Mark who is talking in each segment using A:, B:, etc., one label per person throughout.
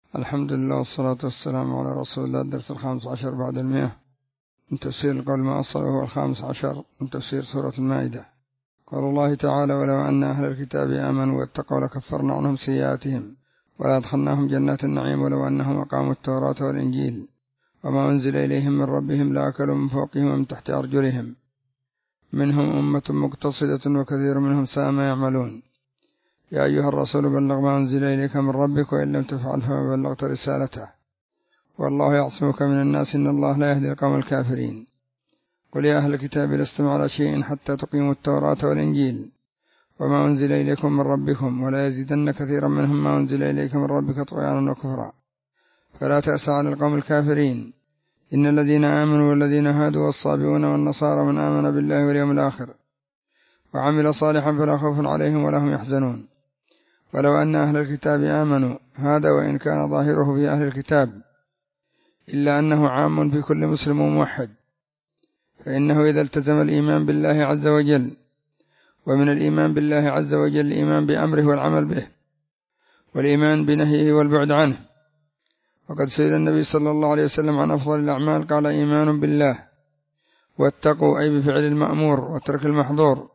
A: الحمد لله والصلاة والسلام على رسول الله. الدرس 15 بعد 100 من تفسير القول ما أصل، وهو 15 من تفسير سورة المائدة. قال الله تعالى: ولو أن أهل الكتاب آمنوا واتقوا لكفرنا عنهم سيئاتهم ولأدخلناهم جنات النعيم ولو أنهم أقاموا التوراة والإنجيل وما أنزل إليهم من ربهم لأكلوا من فوقهم ومن تحت أرجلهم منهم أمة مقتصدة وكثير منهم ساء ما يعملون. يا أيها الرسول بلغ ما أنزل إليك من ربك وإن لم تفعل فما بلغت رسالته والله يعصمك من الناس إن الله لا يهدي القوم الكافرين. قل يا أهل الكتاب لستم على شيء حتى تقيموا التوراة والإنجيل وما أنزل إليكم من ربكم ولا يزيدن كثيرا منهم ما أنزل إليك من ربك طغيانا وكفرا فلا تأس على القوم الكافرين. إن الذين آمنوا والذين هادوا والصابئون والنصارى من آمن بالله واليوم الآخر وعمل صالحا فلا خوف عليهم ولا هم يحزنون. ولو أن أهل الكتاب آمنوا، هذا وإن كان ظاهره في أهل الكتاب إلا أنه عام في كل مسلم وموحد، فإنه إذا التزم الإيمان بالله عز وجل، ومن الإيمان بالله عز وجل الإيمان بأمره والعمل به والإيمان بنهيه والبعد عنه. وقد سئل النبي صلى الله عليه وسلم عن أفضل الأعمال قال: إيمان بالله واتقوا أي بفعل المأمور وترك المحظور،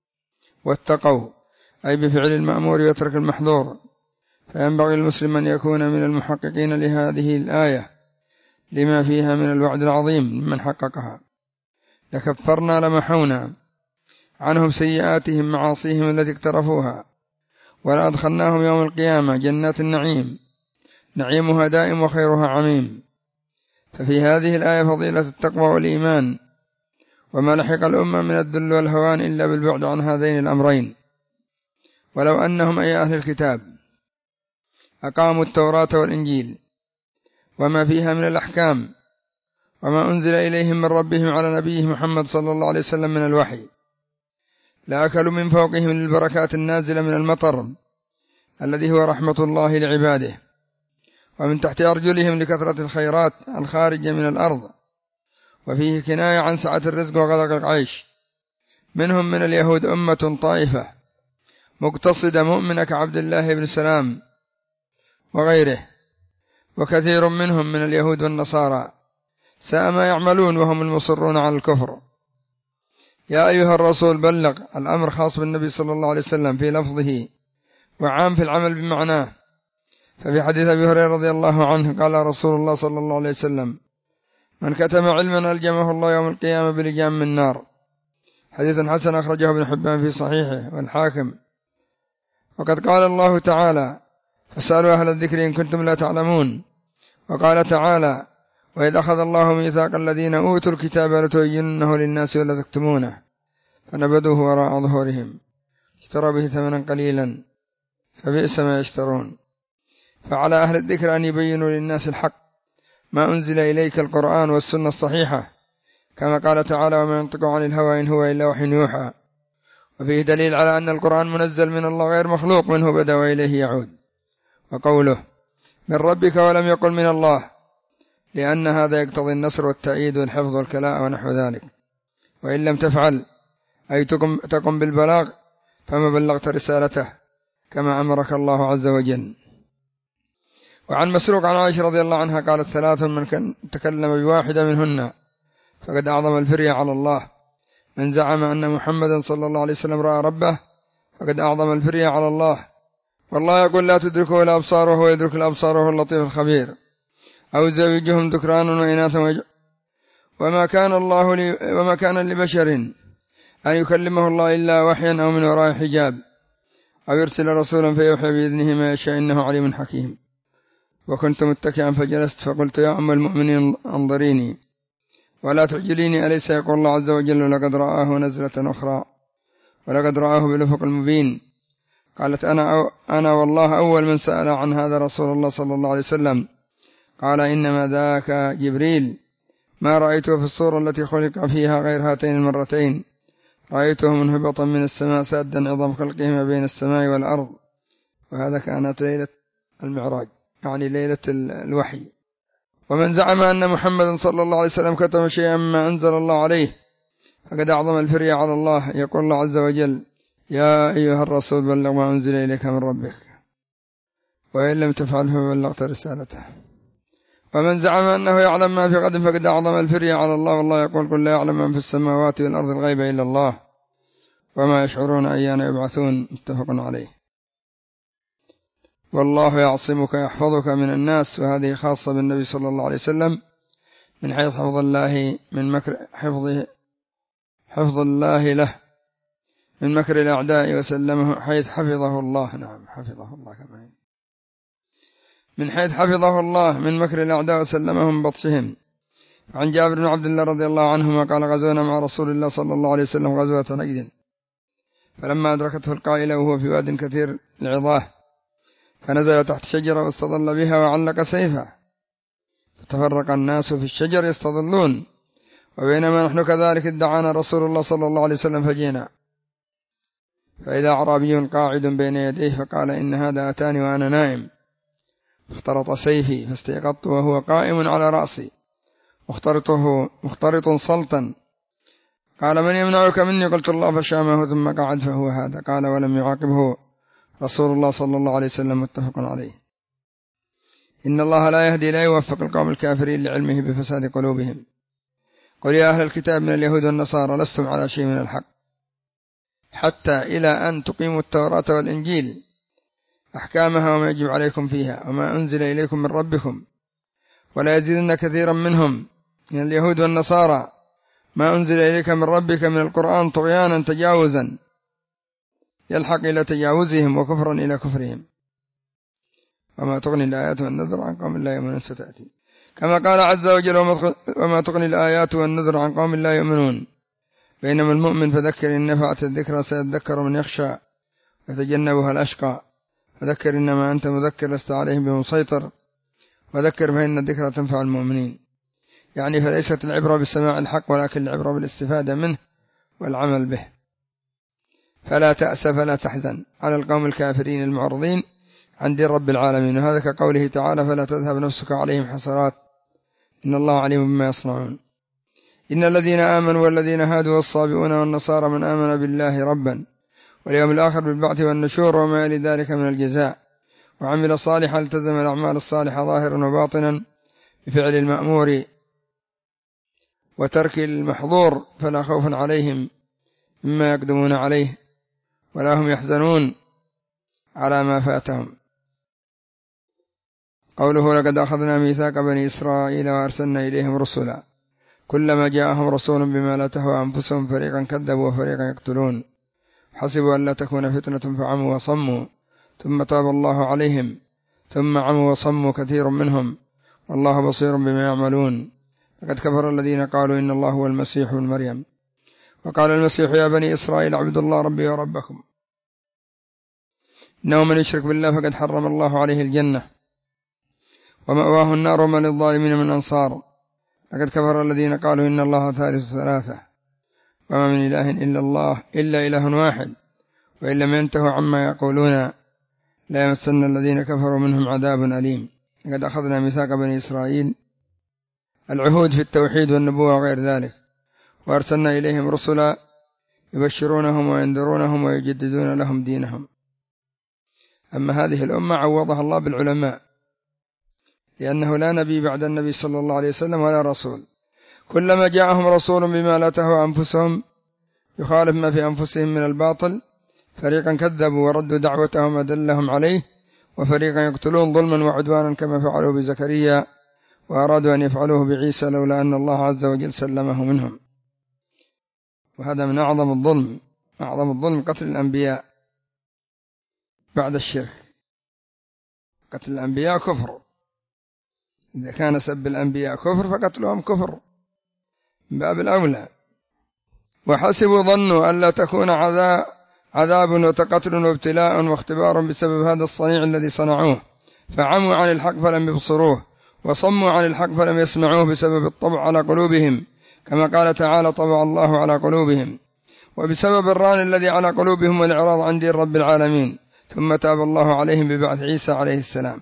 A: واتقوا أي بفعل المأمور وترك المحظور. فينبغي المسلم أن يكون من المحققين لهذه الآية لما فيها من الوعد العظيم لمن حققها. لكفرنا لمحونا عنهم سيئاتهم معاصيهم التي اقترفوها ولأدخلناهم يوم القيامة جنات النعيم نعيمها دائم وخيرها عميم. ففي هذه الآية فضيلة التقوى والإيمان، وما لحق الأمة من الذل والهوان إلا بالبعد عن هذين الأمرين. ولو أنهم أي أهل الكتاب أقاموا التوراة والإنجيل وما فيها من الأحكام وما أنزل إليهم من ربهم على نبيه محمد صلى الله عليه وسلم من الوحي لأكلوا من فوقهم للبركات النازلة من المطر الذي هو رحمة الله لعباده، ومن تحت أرجلهم لكثرة الخيرات الخارجة من الأرض. وفيه كناية عن سعة الرزق وغدق العيش. منهم من اليهود أمة طائفة مقتصدة مؤمنة كعبد الله بن سلام وغيره، وكثير منهم من اليهود والنصارى ساء ما يعملون وهم المصرون على الكفر. يا أيها الرسول بلغ، الأمر خاص بالنبي صلى الله عليه وسلم في لفظه وعام في العمل بمعناه. ففي حديث أبي هريرة رضي الله عنه قال رسول الله صلى الله عليه وسلم: من كتم علما ألجمه الله يوم القيامة بلجام من نار. حديث حسن أخرجه ابن حبان في صحيحه والحاكم. وقد قال الله تعالى: فاسألوا أهل الذكر إن كنتم لا تعلمون. وقال تعالى: وإذ أخذ الله ميثاق الذين أوتوا الكتاب لتبيننه للناس ولا تكتمونه فنبذوه وراء ظهورهم اشتروا به ثمنا قليلا فبئس ما يشترون. فعلى أهل الذكر أن يبينوا للناس الحق ما أنزل إليك القرآن والسنة الصحيحة، كما قال تعالى: وما ينطق عن الهوى إن هو إلا وحي يوحى. وفيه دليل على أن القرآن منزل من الله غير مخلوق منه بدأ وإليه يعود. وقوله من ربك ولم يقل من الله، لأن هذا يقتضي النصر والتأييد والحفظ والكلاء ونحو ذلك. وإن لم تفعل أي تقم بالبلاغ فما بلغت رسالته كما أمرك الله عز وجل. وعن مسروق عن عائشة رضي الله عنها قالت: ثلاث من كان تكلم بواحدة منهن فقد أعظم الفرية على الله: من زعم أن محمدا صلى الله عليه وسلم رأى ربه فقد أعظم الفرية على الله. والله يقول: لا تدركه الأبصار وهو يدرك الأبصار وهو اللطيف الخبير. أو زوجهم ذكران وإناثا وما كان لبشر أن يكلمه الله إلا وحيا أو من وراء حجاب أو يرسل رسولا فيوحي بإذنه ما يشاء إنه عليم حكيم. وكنت متكئا فجلست فقلت: يا أم المؤمنين انظريني ولا تعجليني، أليس يقول الله عز وجل: لقد رآه نزلة أخرى ولقد رآه بالأفق المبين. قالت: أنا والله أول من سأل عن هذا رسول الله صلى الله عليه وسلم. قال: إنما ذاك جبريل، ما رأيته في الصورة التي خلق فيها غير هاتين المرتين، رأيته منهبطا من السماء سادا عظم خلقه ما بين السماء والأرض. وهذا كانت ليلة المعراج، يعني ليلة الوحي. ومن زعم أن محمد صلى الله عليه وسلم كتم شيئا ما أنزل الله عليه فقد أعظم الفرية على الله. يقول الله عز وجل: يا أيها الرسول بلغ ما أنزل إليك من ربك وإن لم تفعل فبلغت رسالته. ومن زعم أنه يعلم ما في غد فقد أعظم الفرية على الله، والله يقول قل لا يعلم من في السماوات والأرض الغيب إلا الله وما يشعرون أيان يبعثون. متفق عليه. والله يعصمك يحفظك من الناس، وهذه خاصة بالنبي صلى الله عليه وسلم من حيث حفظ الله من مكر حفظ الله له من مكر الأعداء وسلمه، حيث حفظه الله. نعم حفظه الله كما من حيث حفظه الله من مكر الأعداء وسلمهم من بطشهم. عن جابر بن عبد الله رضي الله عنهما قال غزونا مع رسول الله صلى الله عليه وسلم غزوة نجد، فلما أدركته القائلة وهو في واد كثير العظاه، فنزل تحت شجرة واستظل بها وعلق سيفه، فتفرق الناس في الشجر يستظلون، وبينما نحن كذلك ادعانا رسول الله صلى الله عليه وسلم فجينا، فإذا أعرابي قاعد بين يديه فقال إن هذا أتاني وأنا نائم، اخترط سيفي فاستيقظت وهو قائم على رأسي مخترط صلتا، قال من يمنعك مني؟ قلت الله، فشامه ثم قعد فهو هذا. قال ولم يعاقبه رسول الله صلى الله عليه وسلم. متفق عليه. إن الله لا يهدي لا يوفق القوم الكافرين لعلمه بفساد قلوبهم. قل يا أهل الكتاب من اليهود والنصارى لستم على شيء من الحق حتى إلى أن تقيموا التوراة والإنجيل أحكامها وما يجب عليكم فيها وما أنزل إليكم من ربكم، ولا يزيدن كثيرا منهم من اليهود والنصارى ما أنزل إليك من ربك من القرآن طغيانا تجاوزا يلحق إلى تجاوزهم وكفرا إلى كفرهم، وما تغني الآيات والنذر عن قوم لا يؤمنون ستأتي، كما قال عز وجل وما تغني الآيات والنذر عن قوم لا يؤمنون، بينما المؤمن فذكر إن نفعت الذكرى سيذكر من يخشى ويتجنبها الأشقى، فذكر إنما أنت مذكر لست عليهم بمسيطر، وذكر فإن الذكرى تنفع المؤمنين. يعني فليست العبرة بسماع الحق ولكن العبرة بالاستفادة منه والعمل به. فلا تأسف فلا تحزن على القوم الكافرين المعرضين عن دين رب العالمين، وهذا كقوله تعالى فلا تذهب نفسك عليهم حسرات إن الله عليم بما يصنعون. إن الذين آمنوا والذين هادوا والصابئون والنصارى من آمن بالله ربا واليوم الآخر بالبعث والنشور وما لذلك من الجزاء وعمل صالحا التزم الأعمال الصالحة ظاهرا وباطنا بفعل المأمور وترك المحظور، فلا خوف عليهم مما يقدمون عليه ولا هم يحزنون على ما فاتهم. قوله لقد أخذنا ميثاق بني إسرائيل وأرسلنا إليهم رسلا كلما جاءهم رسول بما لا تهوى أنفسهم فريقا كذبوا وفريقا يقتلون حسبوا أن لا تكون فتنة فعموا وصموا ثم تاب الله عليهم ثم عموا وصموا كثير منهم والله بصير بما يعملون. لقد كفر الذين قالوا إن الله هو المسيح ابن مريم وقال المسيح يا بني إسرائيل اعبدوا الله ربي وربكم إنه من يشرك بالله فقد حرم الله عليه الجنة ومأواه النار وما للظالمين من أنصار. لقد كفر الذين قالوا إن الله ثالث ثلاثة وما من إله إلا الله إلا إله واحد وإن لم ينتهوا عما يقولون لا يمسن الذين كفروا منهم عذاب أليم. لقد أخذنا ميثاق بني إسرائيل العهود في التوحيد والنبوة وغير ذلك وأرسلنا إليهم رسلا يبشرونهم وينذرونهم ويجددون لهم دينهم. أما هذه الأمة عوضها الله بالعلماء لأنه لا نبي بعد النبي صلى الله عليه وسلم ولا رسول، كلما جاءهم رسول بما لا تهوى أنفسهم يخالف ما في أنفسهم من الباطل فريقا كذبوا وردوا دعوتهم ودلهم عليه وفريقا يقتلون ظلما وعدوانا كما فعلوا بزكريا وأرادوا أن يفعلوه بعيسى لولا أن الله عز وجل سلمه منهم. وهذا من أعظم الظلم قتل الأنبياء بعد الشرك. قتل الأنبياء كفر، إذا كان سب الأنبياء كفر فقتلهم كفر من باب الأولى. وحسبوا ظنوا ألا تكون عذاب وتقتل وابتلاء واختبار بسبب هذا الصنيع الذي صنعوه فعموا عن الحق فلم يبصروه وصموا عن الحق فلم يسمعوه بسبب الطبع على قلوبهم كما قال تعالى طبع الله على قلوبهم وبسبب الران الذي على قلوبهم والإعراض عن دين رب العالمين ثم تاب الله عليهم ببعث عيسى عليه السلام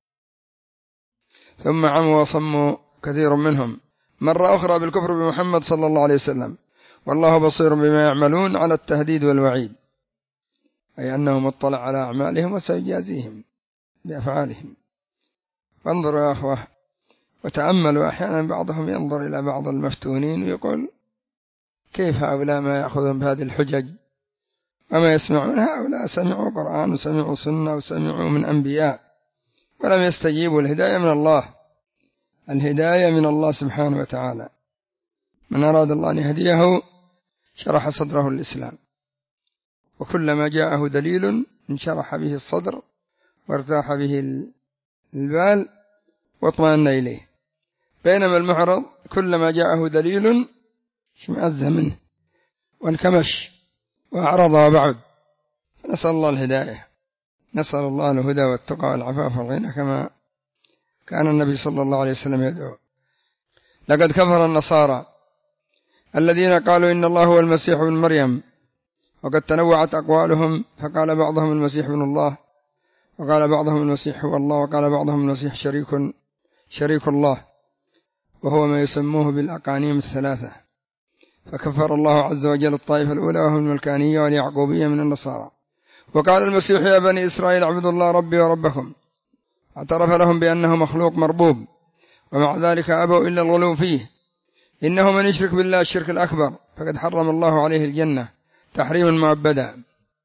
A: ثم عموا وصموا كثير منهم مرة أخرى بالكفر بمحمد صلى الله عليه وسلم والله بصير بما يعملون على التهديد والوعيد أي أنه مطلع على أعمالهم وسيجازيهم بأفعالهم. فانظروا يا أخوة وتأملوا، أحيانا بعضهم ينظر إلى بعض المفتونين ويقول كيف هؤلاء ما يأخذون بهذه الحجج وما يسمعون؟ هؤلاء سمعوا قرآن وسمعوا سنة وسمعوا من أنبياء ولم يستجيبوا. الهداية من الله، الهداية من الله سبحانه وتعالى. من أراد الله أن يهديه شرح صدره للإسلام، وكلما جاءه دليل انشرح به الصدر وارتاح به البال واطمأن إليه، بينما المعرض كلما جاءه دليل اشمئز منه وانكمش وأعرض وبعد. نسأل الله الهداية، نسأل الله الهدى والتقى والعفاف والغنى كما كان النبي صلى الله عليه وسلم يدعو. لقد كفر النصارى الذين قالوا إن الله هو المسيح ابن مريم، وقد تنوعت أقوالهم، فقال بعضهم المسيح ابن الله، وقال بعضهم المسيح هو الله، وقال بعضهم المسيح شريك الله، وهو ما يسموه بالأقانيم الثلاثة. فكفر الله عز وجل الطائفة الأولى وهم الملكانية واليعقوبية من النصارى. وقال المسيح يا بني إسرائيل اعبدوا الله ربي وربكم، اعترف لهم بأنه مخلوق مربوب، ومع ذلك أبوا إلا الغلو فيه. إنه من يشرك بالله الشرك الأكبر فقد حرم الله عليه الجنة تحريما مؤبدا،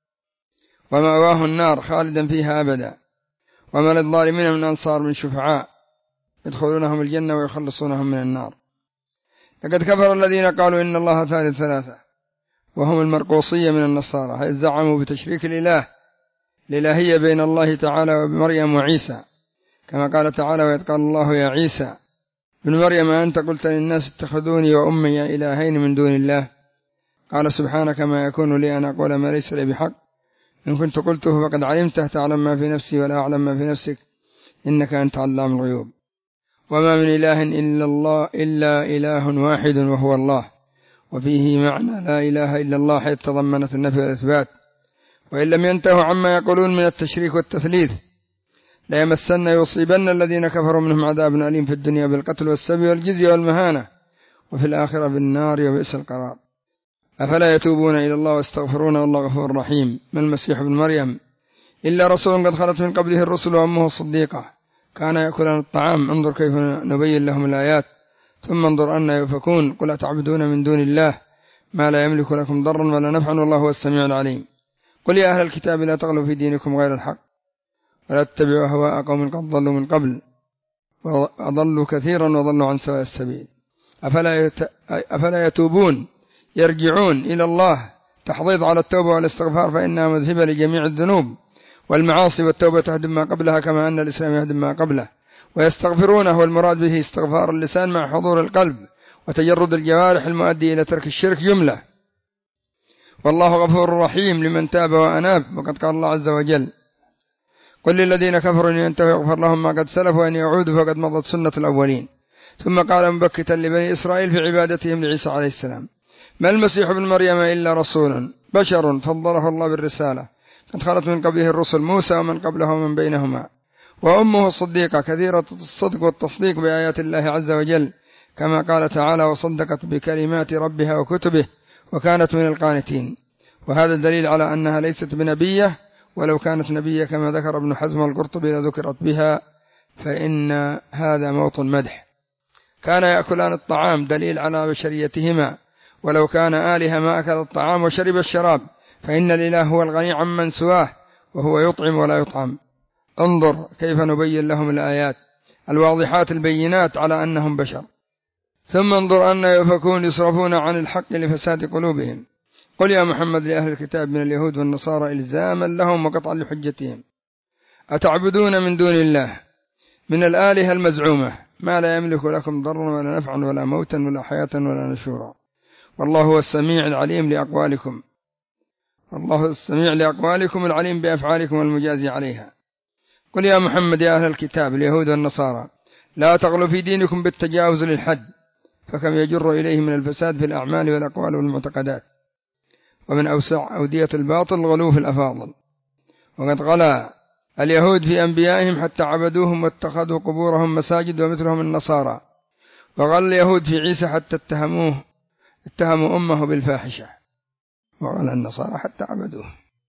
A: ومأواه النار خالدا فيها أبدا، وما للظالمين من أنصار من شفعاء يدخلونهم الجنة ويخلصونهم من النار. لقد كفر الذين قالوا إن الله ثالث ثلاثة، وهم المرقوصية من النصارى، حيث زعموا بتشريك الإلهية بين الله تعالى ومريم وعيسى، كما قال تعالى وإذ قال الله يا عيسى ابن مريم أنت قلت للناس اتخذوني وأمي إلهين من دون الله، قال سبحانك ما يكون لي أن أقول ما ليس لي بحق، إن كنت قلته فقد علمته تعلم ما في نفسي ولا أعلم ما في نفسك إنك أنت علام الغيوب. وما من إله إلا الله إلا إله واحد وهو الله، وفيه معنى لا إله إلا الله حيث تضمنت النفي والإثبات. وإن لم ينتهوا عما يقولون من التشريك والتثليث ليمسن يصيبن الذين كفروا منهم عذاب أليم في الدنيا بالقتل والسبي والجزية والمهانة، وفي الآخرة بالنار وبئس القرار. أفلا يتوبون إلى الله واستغفرون والله غفور رحيم. ما المسيح ابن مريم إلا رسول قد خلت من قبله الرسل وأمه الصديقة كان يأكلان الطعام. انظر كيف نبين لهم الآيات ثم انظر أن يؤفكون. قل أتعبدون من دون الله ما لا يملك لكم ضرا ولا نفعا والله هو السميع العليم. قل يا أهل الكتاب لا تغلوا في دينكم غير الحق ولا تتبعوا هواء قوم قد ضلوا من قبل وأضلوا كثيرا وضلوا عن سواء السبيل. أفلا يتوبون يرجعون إلى الله تحضيض على التوبة والاستغفار، فإنها مذهبة لجميع الذنوب والمعاصي، والتوبة تهدم ما قبلها كما أن الإسلام يهدم ما قبله. ويستغفرونه والمراد به استغفار اللسان مع حضور القلب وتجرد الجوارح المؤدي إلى ترك الشرك جملة. والله غفور رحيم لمن تاب وأناب. وقد قال الله عز وجل قل للذين كفروا إن ينتهوا يغفر لهم ما قد سلف وإن يعودوا فقد مضت سنة الأولين. ثم قال مبكتا لبني إسرائيل في عبادتهم لعيسى عليه السلام ما المسيح ابن مريم إلا رسول بشر فضله الله بالرسالة قد خلت من قبله الرسل موسى ومن قبله ومن بينهما، وأمه صديقة كثيرة الصدق والتصديق بآيات الله عز وجل، كما قال تعالى وصدقت بكلمات ربها وكتبه وكانت من القانتين. وهذا دليل على أنها ليست بنبية، ولو كانت نبية كما ذكر ابن حزم القرطبي لذكرت بها، فإن هذا موطن مدح. كان يأكلان الطعام دليل على بشريتهما، ولو كان آلهة ما أكل الطعام وشرب الشراب، فإن الإله هو الغني عمن سواه وهو يطعم ولا يطعم. انظر كيف نبين لهم الآيات الواضحات البينات على أنهم بشر. ثم انظر أن يؤفكون يصرفون عن الحق لفساد قلوبهم. قل يا محمد لأهل الكتاب من اليهود والنصارى إلزاما لهم وقطعا لحجتهم أتعبدون من دون الله من الآلهة المزعومة ما لا يملك لكم ضرا ولا نفعا ولا موتا ولا حياة ولا نشورا والله هو السميع العليم لأقوالكم، والله السميع لأقوالكم العليم بأفعالكم المجازي عليها. قل يا محمد يا أهل الكتاب اليهود والنصارى لا تغلوا في دينكم بالتجاوز للحد، فكم يجر إليه من الفساد في الأعمال والأقوال والمعتقدات. ومن أوسع أودية الباطل الغلو في الأفاضل، وقد غلا اليهود في أنبيائهم حتى عبدوهم واتخذوا قبورهم مساجد ومثلهم النصارى، وغل اليهود في عيسى حتى اتهموا أمه بالفاحشة، وغلا النصارى حتى عبدوه.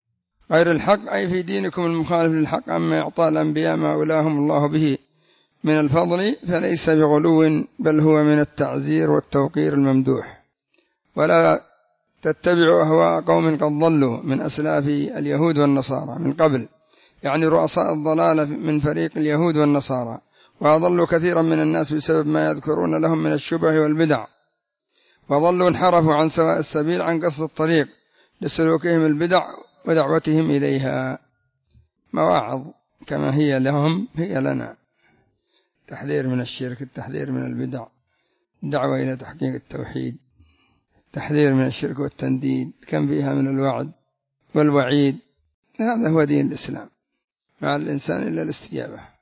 A: غير الحق أي في دينكم المخالف للحق، أما إعطاء الأنبياء ما أولاهم الله به من الفضل فليس بغلو، بل هو من التعزير والتوقير الممدوح. ولا تتبعوا أهواء قوم قد ضلوا من أسلاف اليهود والنصارى من قبل، يعني رؤساء الضلالة من فريق اليهود والنصارى، وأضلوا كثيرا من الناس بسبب ما يذكرون لهم من الشبه والبدع، وضلوا انحرفوا عن سواء السبيل عن قصد الطريق لسلوكهم البدع ودعوتهم إليها. مواعظ كما هي لهم هي لنا، تحذير من الشرك، التحذير من البدع، دعوة إلى تحقيق التوحيد، تحذير من الشرك والتنديد، كم فيها من الوعد والوعيد. هذا هو دين الإسلام، مع الإنسان إلا الاستجابة.